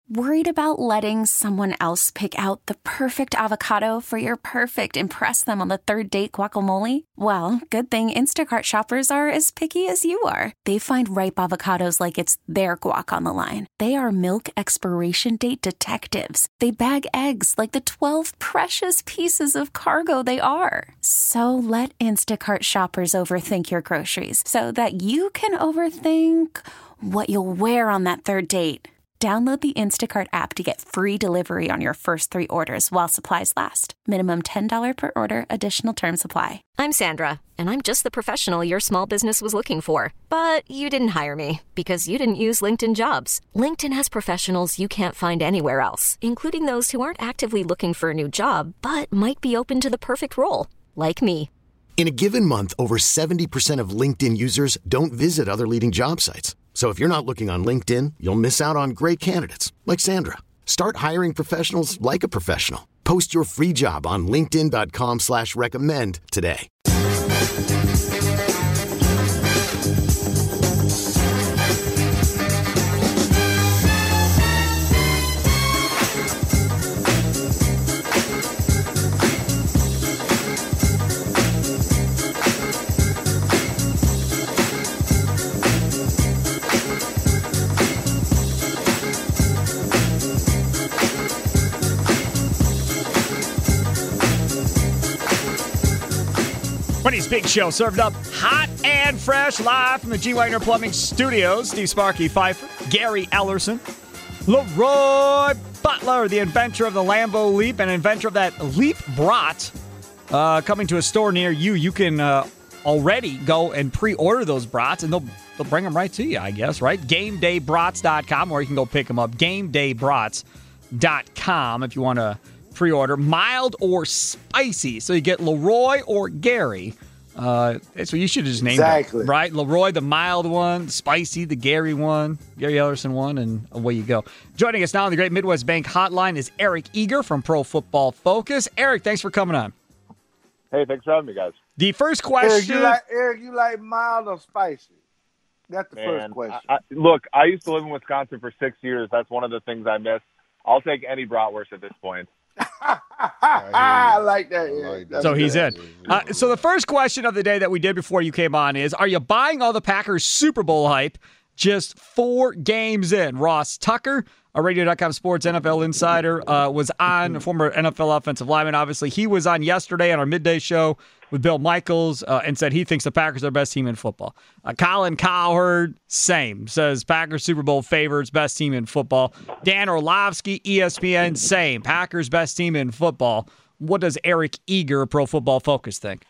Worried about letting someone else pick out the perfect avocado for your perfect impress them on the third date guacamole? Well, good thing Instacart shoppers are as picky as you are. They find ripe avocados like it's their guac on the line. They are milk expiration date detectives. They bag eggs like the 12 precious pieces of cargo they are. So let Instacart shoppers overthink your groceries so that you can overthink what you'll wear on that third date. Download the Instacart app to get free delivery on your first 3 orders while supplies last. Minimum $10 per order. Additional terms apply. I'm Sandra, and I'm just the professional your small business was looking for. But you didn't hire me because you didn't use LinkedIn Jobs. LinkedIn has professionals you can't find anywhere else, including those who aren't actively looking for a new job, but might be open to the perfect role, like me. In a given month, over 70% of LinkedIn users don't visit other leading job sites. So if you're not looking on LinkedIn, you'll miss out on great candidates like Sandra. Start hiring professionals like a professional. Post your free job on linkedin.com/recommend today. Wendy's Big Show, served up hot and fresh, live from the G. Wagner Plumbing Studios. Steve Sparky Pfeiffer, Gary Ellerson, Leroy Butler, the inventor of the Lambo Leap and inventor of that Leap Brat, coming to a store near you. You can already go and pre-order those brats, and they'll bring them right to you, I guess, right? GameDayBrats.com, or you can go pick them up. GameDayBrats.com if you want to pre-order, mild or spicy. So you get Leroy or Gary. So you should have just named it, right? Leroy, the mild one, spicy, the Gary one, Gary Ellerson one, and away you go. Joining us now on the Great Midwest Bank Hotline is Eric Eager from Pro Football Focus. Eric, thanks for coming on. Hey, thanks for having me, guys. The first question. Eric, you like mild or spicy? That's the first question. Look, I used to live in Wisconsin for 6 years. That's one of the things I miss. I'll take any bratwurst at this point. I like that. So he's in. So the first question of the day that we did before you came on is, are you buying all the Packers Super Bowl hype just 4 games in? Ross Tucker, a Radio.com sports NFL insider, was on, former NFL offensive lineman, obviously. He was on yesterday on our midday show with Bill Michaels and said he thinks the Packers are the best team in football. Colin Cowherd, same, says Packers Super Bowl favorites, best team in football. Dan Orlovsky, ESPN, same, Packers best team in football. What does Eric Eager, Pro Football Focus, think?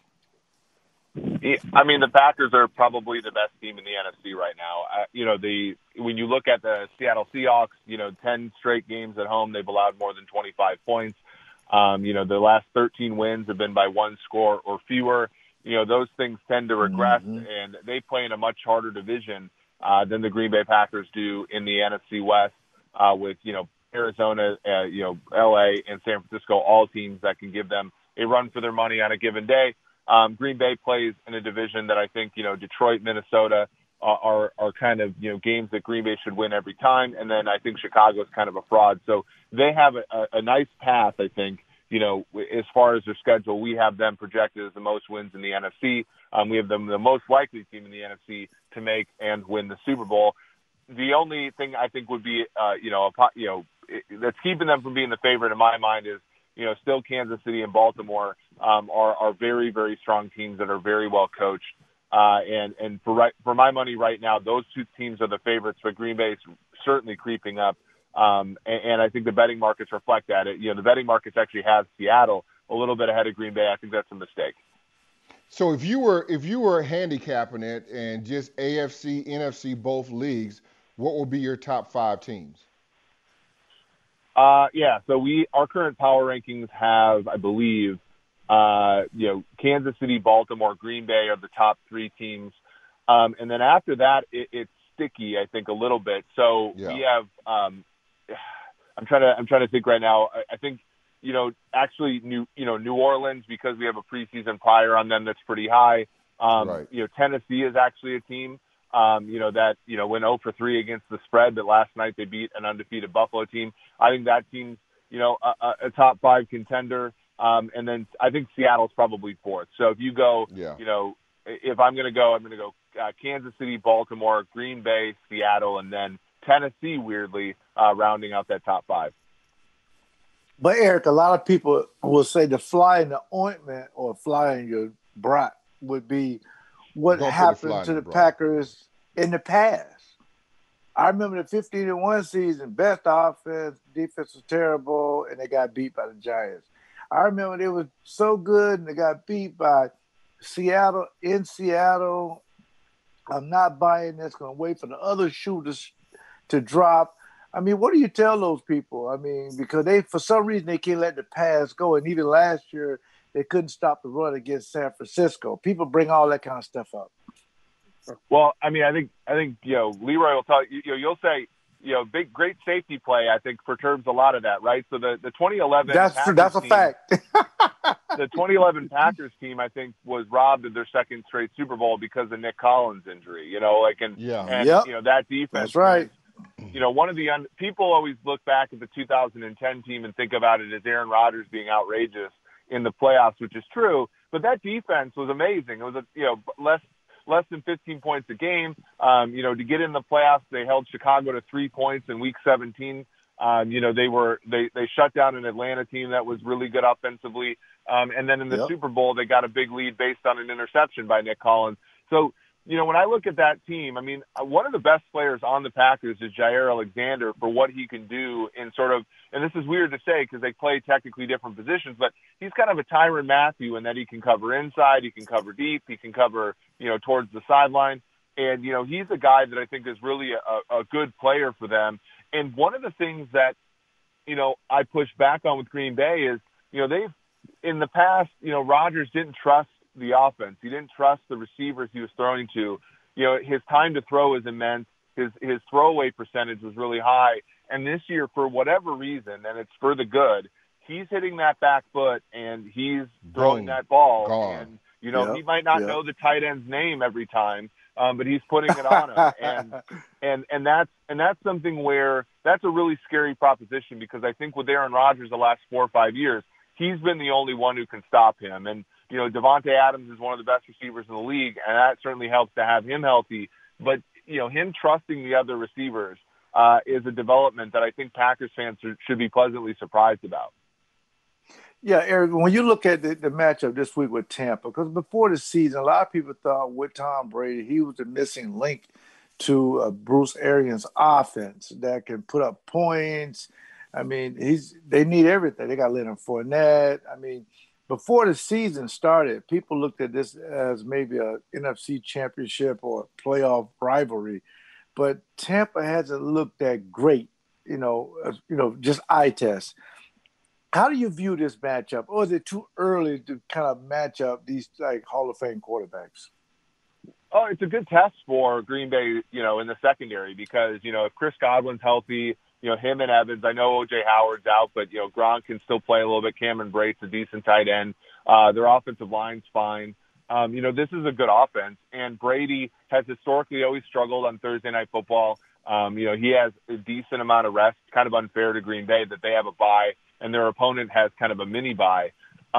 I mean, the Packers are probably the best team in the NFC right now. When you look at the Seattle Seahawks, 10 straight games at home, they've allowed more than 25 points. The last 13 wins have been by 1 score or fewer. Those things tend to regress, and they play in a much harder division than the Green Bay Packers do in the NFC West with, Arizona, LA, and San Francisco, all teams that can give them a run for their money on a given day. Green Bay plays in a division that I think, Detroit, Minnesota are kind of, games that Green Bay should win every time. And then I think Chicago is kind of a fraud. So they have a nice path, I think, as far as their schedule. We have them projected as the most wins in the NFC. We have them the most likely team in the NFC to make and win the Super Bowl. The only thing I think would be, that's keeping them from being the favorite in my mind is, still Kansas City and Baltimore are very, very strong teams that are very well coached. And for my money right now, those 2 teams are the favorites, but Green Bay is certainly creeping up. And I think the betting markets reflect that. The betting markets actually have Seattle a little bit ahead of Green Bay. I think that's a mistake. So if you were handicapping it and just AFC, NFC, both leagues, what would be your top 5 teams? So our current power rankings have, I believe, Kansas City, Baltimore, Green Bay are the top 3 teams. And then after that, it's sticky, I think, a little bit. So we have, I'm trying to think right now. I think, actually New Orleans, because we have a preseason prior on them, that's pretty high. Right. Tennessee is actually a team That went 0 for 3 against the spread, but last night they beat an undefeated Buffalo team. I think that team's, a top 5 contender. And then I think Seattle's probably 4th. So if you go, if I'm going to go Kansas City, Baltimore, Green Bay, Seattle, and then Tennessee, weirdly, rounding out that top 5. But, Eric, a lot of people will say the fly in the ointment or fly in your brat would be what happened to the Packers in the past. I remember the 15-1 season, best offense, defense was terrible, and they got beat by the Giants. I remember they were so good, and they got beat by Seattle in Seattle. I'm not buying this. Going to wait for the other shooters to drop. I mean, what do you tell those people? I mean, because for some reason, they can't let the pass go. And even last year, they couldn't stop the run against San Francisco. People bring all that kind of stuff up. Well, I mean, I think Leroy will tell you, you'll say, great safety play, I think, perturbs a lot of that, right? So the 2011 that's a fact. The 2011 Packers team, I think, was robbed of their second straight Super Bowl because of Nick Collins' injury. That defense. That's right. One of the people always look back at the 2010 team and think about it as Aaron Rodgers being outrageous in the playoffs, which is true. But that defense was amazing. It was less than 15 points a game. To get in the playoffs, they held Chicago to 3 points in Week 17. They shut down an Atlanta team that was really good offensively. And then in the Super Bowl, they got a big lead based on an interception by Nick Collins. So, when I look at that team, I mean, one of the best players on the Packers is Jair Alexander for what he can do in sort of, and this is weird to say because they play technically different positions, but he's kind of a Tyrann Mathieu in that he can cover inside, he can cover deep, he can cover, towards the sideline. And, he's a guy that I think is really a good player for them. And one of the things that, I push back on with Green Bay is, they've, in the past, Rodgers didn't trust the offense. He didn't trust the receivers he was throwing to. His time to throw is immense. His throwaway percentage was really high. And this year, for whatever reason, and it's for the good, he's hitting that back foot and he's throwing that ball. Gone. And, he might not know the tight end's name every time, but he's putting it on him. And that's something where that's a really scary proposition because I think with Aaron Rodgers the last 4 or 5 years, he's been the only one who can stop him. And, Devontae Adams is one of the best receivers in the league, and that certainly helps to have him healthy. But, him trusting the other receivers is a development that I think Packers fans should be pleasantly surprised about. Yeah, Eric, when you look at the matchup this week with Tampa, because before the season, a lot of people thought with Tom Brady, he was the missing link to Bruce Arians' offense that can put up points. I mean, they need everything. They got Leonard Fournette. I mean, before the season started, people looked at this as maybe a NFC championship or a playoff rivalry, but Tampa hasn't looked that great, just eye test. How do you view this matchup? Or is it too early to kind of match up these like Hall of Fame quarterbacks? Oh, it's a good test for Green Bay, in the secondary because, if Chris Godwin's healthy, him and Evans, I know O.J. Howard's out, but, Gronk can still play a little bit. Cameron Brate's a decent tight end. Their offensive line's fine. This is a good offense. And Brady has historically always struggled on Thursday Night Football. He has a decent amount of rest. It's kind of unfair to Green Bay that they have a bye and their opponent has kind of a mini bye.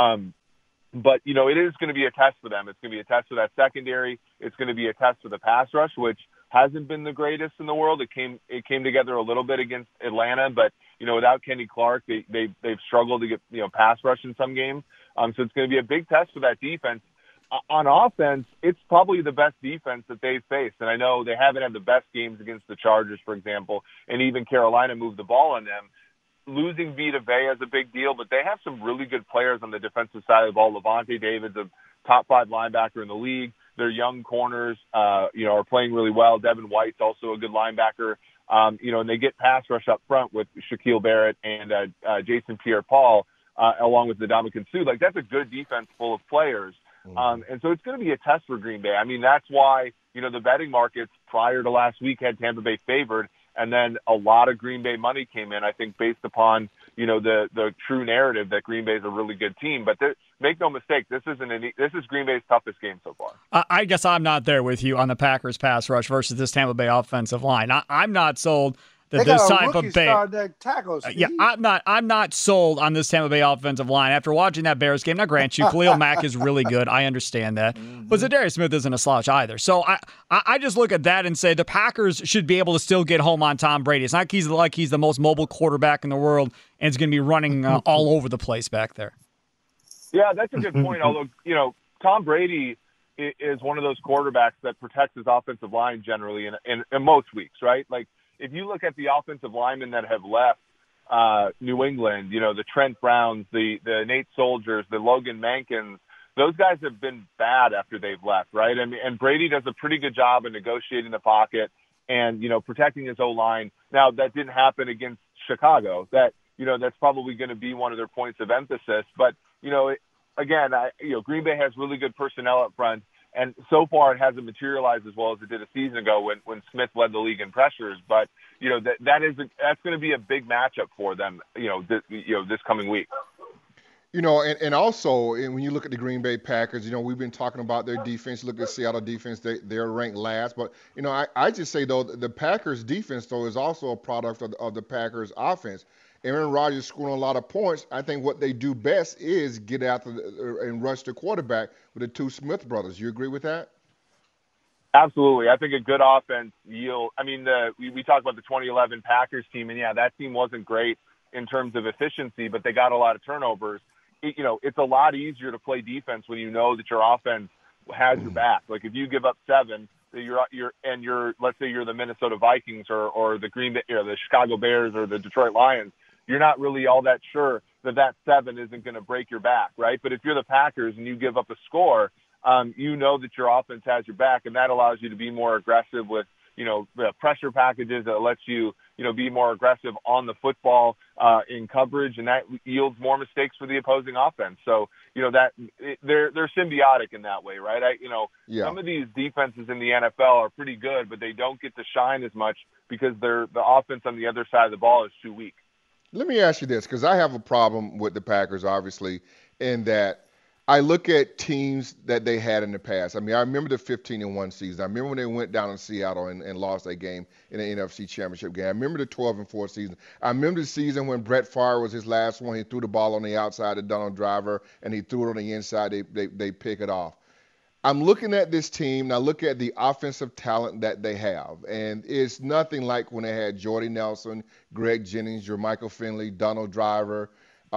But, it is going to be a test for them. It's going to be a test for that secondary. It's going to be a test for the pass rush, which hasn't been the greatest in the world. It came together a little bit against Atlanta, but, without Kenny Clark, they've struggled to get, pass rush in some games. So it's going to be a big test for that defense. On offense, it's probably the best defense that they've faced. And I know they haven't had the best games against the Chargers, for example, and even Carolina moved the ball on them. Losing Vita Vea is a big deal, but they have some really good players on the defensive side of the ball. Levante David's a top 5 linebacker in the league. Their young corners, are playing really well. Devin White's also a good linebacker. And they get pass rush up front with Shaquille Barrett and Jason Pierre-Paul, along with Ndamukong Suh. Like, that's a good defense full of players. And so it's going to be a test for Green Bay. I mean, that's why, the betting markets prior to last week had Tampa Bay favored. And then a lot of Green Bay money came in, I think, based upon, the true narrative that Green Bay is a really good team. But make no mistake, this is Green Bay's toughest game so far. I guess I'm not there with you on the Packers pass rush versus this Tampa Bay offensive line. I'm not sold that this Tampa Bay. I'm not sold on this Tampa Bay offensive line after watching that Bears game. Now, grant you, Khalil Mack is really good. I understand that, but Zadarius Smith isn't a slouch either. So I just look at that and say the Packers should be able to still get home on Tom Brady. It's not like he's the most mobile quarterback in the world and is going to be running all over the place back there. Yeah, that's a good point. Although Tom Brady is one of those quarterbacks that protects his offensive line generally in most weeks, right? Like, if you look at the offensive linemen that have left New England, the Trent Browns, the Nate Soldiers, the Logan Mankins, those guys have been bad after they've left, right? And Brady does a pretty good job of negotiating the pocket and, protecting his O-line. Now, that didn't happen against Chicago. That's probably going to be one of their points of emphasis. But, again, Green Bay has really good personnel up front. And so far, it hasn't materialized as well as it did a season ago when Smith led the league in pressures. But that's going to be a big matchup for them. This coming week. And also when you look at the Green Bay Packers, we've been talking about their defense. Look at Seattle defense; they're ranked last. But I just say though the Packers defense though is also a product of the Packers offense. Aaron Rodgers scoring a lot of points. I think what they do best is get after and rush the quarterback with the two Smith brothers. You agree with that? Absolutely. I think a good offense yield. I mean, we talked about the 2011 Packers team, and that team wasn't great in terms of efficiency, but they got a lot of turnovers. It's a lot easier to play defense when you know that your offense has your back. Like if you give up 7, let's say you're the Minnesota Vikings or the Green Bay, the Chicago Bears or the Detroit Lions. You're not really all that sure that 7 isn't going to break your back, right? But if you're the Packers and you give up a score, you know that your offense has your back, and that allows you to be more aggressive with, the pressure packages that lets you, be more aggressive on the football in coverage, and that yields more mistakes for the opposing offense. So, they're symbiotic in that way, right? Some of these defenses in the NFL are pretty good, but they don't get to shine as much because the offense on the other side of the ball is too weak. Let me ask you this, because I have a problem with the Packers, obviously, in that I look at teams that they had in the past. I mean, I remember the 15-1 season. I remember when they went down in Seattle and lost that game in the NFC Championship game. I remember the 12-4 season. I remember the season when Brett Favre was his last one. He threw the ball on the outside to Donald Driver, and he threw it on the inside. They pick it off. I'm looking at this team, and I look at the offensive talent that they have, and it's nothing like when they had Jordy Nelson, Greg Jennings, Jermichael Finley, Donald Driver,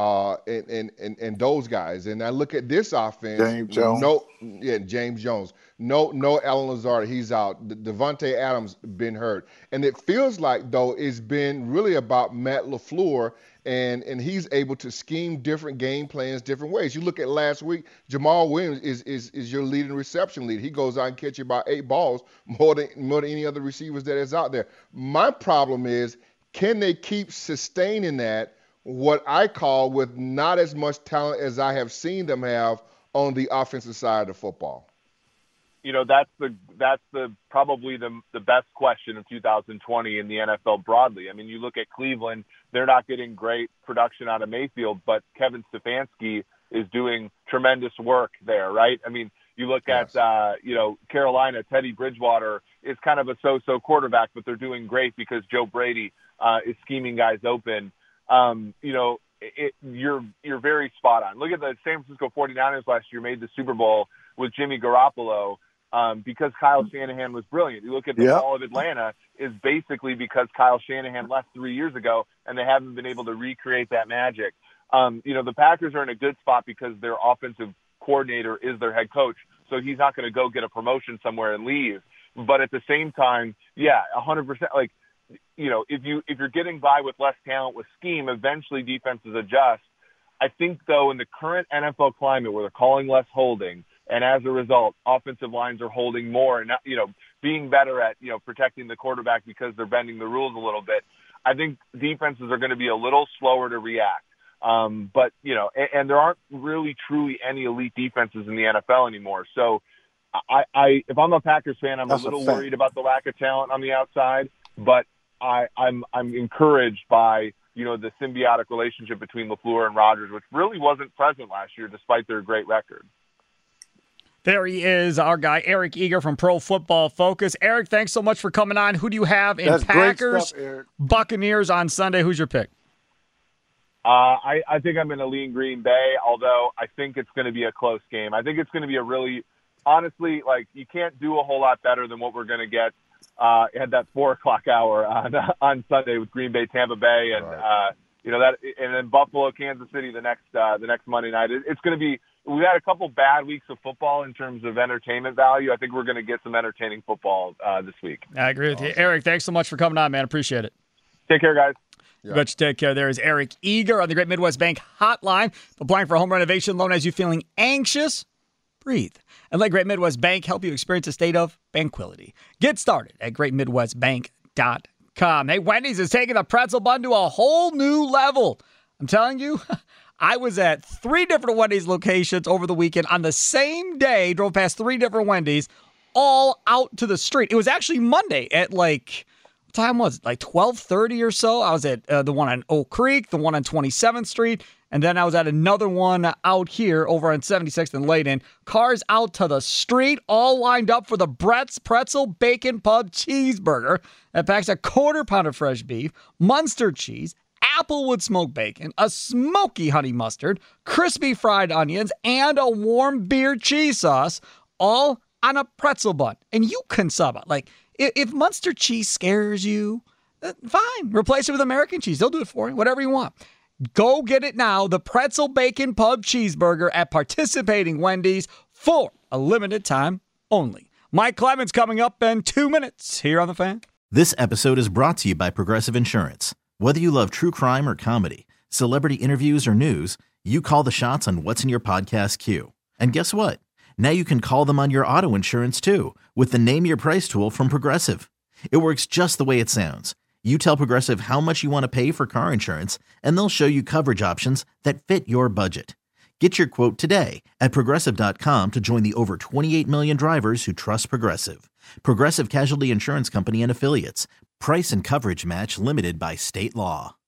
and those guys. And I look at this offense. James Jones. James Jones. No Allen Lazard, he's out. Devontae Adams been hurt. And it feels like, though, it's been really about Matt LaFleur, and he's able to scheme different game plans different ways. You look at last week, Jamal Williams is your leading reception lead. He goes out and catches about 8 balls, more than any other receivers that is out there. My problem is, can they keep sustaining that, what I call with not as much talent as I have seen them have on the offensive side of the football? That's probably the best question of 2020 in the NFL broadly. I mean, you look at Cleveland, they're not getting great production out of Mayfield, but Kevin Stefanski is doing tremendous work there, right? I mean, you look at Carolina, Teddy Bridgewater is kind of a so-so quarterback, but they're doing great because Joe Brady is scheming guys open. You're very spot on. Look at the San Francisco 49ers last year made the Super Bowl with Jimmy Garoppolo because Kyle Shanahan was brilliant. You look at the fall of Atlanta is basically because Kyle Shanahan left 3 years ago, and they haven't been able to recreate that magic. The Packers are in a good spot because their offensive coordinator is their head coach, so he's not going to go get a promotion somewhere and leave. But at the same time, 100%. Like, if you're getting by with less talent with scheme, eventually defenses adjust. I think, though, in the current NFL climate where they're calling less holding, and as a result, offensive lines are holding more and, being better at, protecting the quarterback because they're bending the rules a little bit, I think defenses are going to be a little slower to react. But there aren't really truly any elite defenses in the NFL anymore. So if I'm a Packers fan, I'm a little worried about the lack of talent on the outside, but I'm encouraged by, the symbiotic relationship between LaFleur and Rodgers, which really wasn't present last year despite their great record. There he is, our guy, Eric Eager from Pro Football Focus. Eric, thanks so much for coming on. Who do you have in Packers, stuff, Buccaneers on Sunday? Who's your pick? I think I'm going to lean Green Bay, although I think it's going to be a close game. I think it's going to be a really, honestly, you can't do a whole lot better than what we're going to get at that 4 o'clock hour on Sunday with Green Bay, Tampa Bay, and right. and then Buffalo, Kansas City the next Monday night. It's going to be. We've had a couple bad weeks of football in terms of entertainment value. I think we're going to get some entertaining football this week. I agree with you, Eric. Thanks so much for coming on, man. Appreciate it. Take care, guys. Yeah. Bet you take care. There is Eric Eager on the Great Midwest Bank Hotline. Applying for a home renovation loan has you feeling anxious? Breathe and let Great Midwest Bank help you experience a state of tranquility. Get started at greatmidwestbank.com. Hey, Wendy's is taking the pretzel bun to a whole new level. I'm telling you, I was at 3 different Wendy's locations over the weekend on the same day, drove past 3 different Wendy's, all out to the street. It was actually Monday at what time was it? 12:30 or so. I was at the one on Oak Creek, the one on 27th Street, and then I was at another one out here over on 76th and Layden. Cars out to the street, all lined up for the Brett's Pretzel Bacon Pub Cheeseburger that packs a 1/4 pound of fresh beef, Munster cheese, Applewood smoked bacon, a smoky honey mustard, crispy fried onions, and a warm beer cheese sauce, all on a pretzel bun. And you can sub it. If Munster cheese scares you, fine. Replace it with American cheese. They'll do it for you, whatever you want. Go get it now, the Pretzel Bacon Pub Cheeseburger at participating Wendy's for a limited time only. Mike Clemens coming up in 2 minutes here on The Fan. This episode is brought to you by Progressive Insurance. Whether you love true crime or comedy, celebrity interviews or news, you call the shots on what's in your podcast queue. And guess what? Now you can call them on your auto insurance too with the Name Your Price tool from Progressive. It works just the way it sounds. You tell Progressive how much you want to pay for car insurance, and they'll show you coverage options that fit your budget. Get your quote today at Progressive.com to join the over 28 million drivers who trust Progressive. Progressive Casualty Insurance Company and Affiliates. Price and coverage match limited by state law.